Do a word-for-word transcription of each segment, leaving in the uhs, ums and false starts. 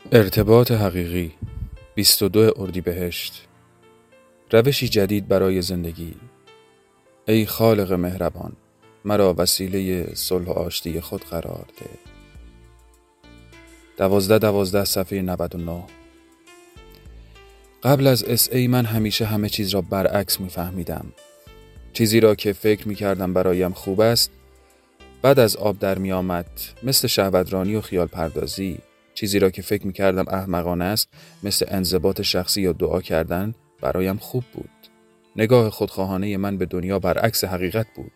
ارتباط حقیقی بیست و دو اردیبهشت. روشی جدید برای زندگی. ای خالق مهربان، مرا وسیله صلح و آشتی خود قرار ده. دوازده دوازده صفحه نود و نه. قبل از اس ای من همیشه همه چیز را برعکس می فهمیدم. چیزی را که فکر می کردم برایم خوب است بعد از آب در می آمد، مثل شهوترانی و خیال پردازی. چیزی را که فکر می کردم احمقانه است، مثل انضباط شخصی یا دعا کردن، برایم خوب بود. نگاه خودخواهانه من به دنیا برعکس حقیقت بود.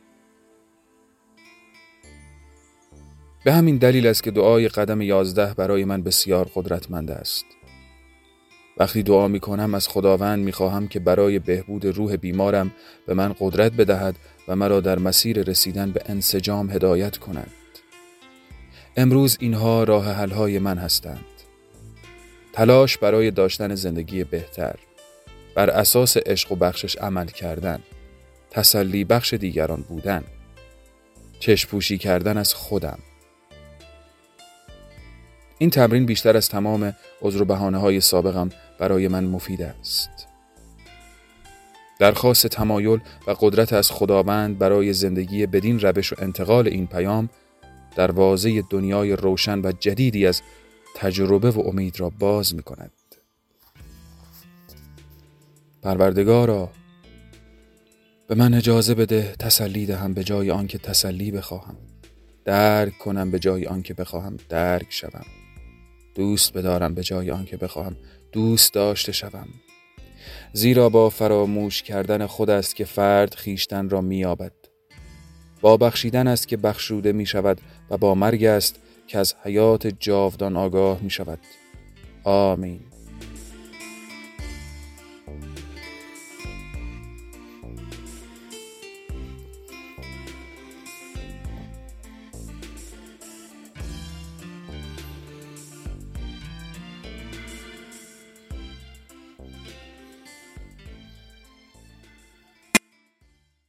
به همین دلیل است که دعای قدم یازده برای من بسیار قدرتمند است. وقتی دعا می کنم از خداوند می خواهم که برای بهبود روح بیمارم به من قدرت بدهد و مرا در مسیر رسیدن به انسجام هدایت کند. امروز اینها راه حل‌های من هستند. تلاش برای داشتن زندگی بهتر، بر اساس عشق و بخشش عمل کردن، تسلی بخش دیگران بودن، چشم پوشی کردن از خودم. این تمرین بیشتر از تمام عذر و بهانه‌های سابقم برای من مفید است. درخواست تمایل و قدرت از خداوند برای زندگی بدین روش و انتقال این پیام دروازه دنیای روشن و جدیدی از تجربه و امید را باز می کند. پروردگارا، به من اجازه بده تسلی دهم به جای آنکه تسلی بخواهم، درک کنم به جای آنکه بخواهم درک شوم، دوست بدارم به جای آنکه بخواهم دوست داشته شوم. زیرا با فراموش کردن خود است که فرد خویشتن را می‌یابد. با بخشیدن است که بخشوده می شود و با مرگ است که از حیات جاودان آگاه می شود. آمین.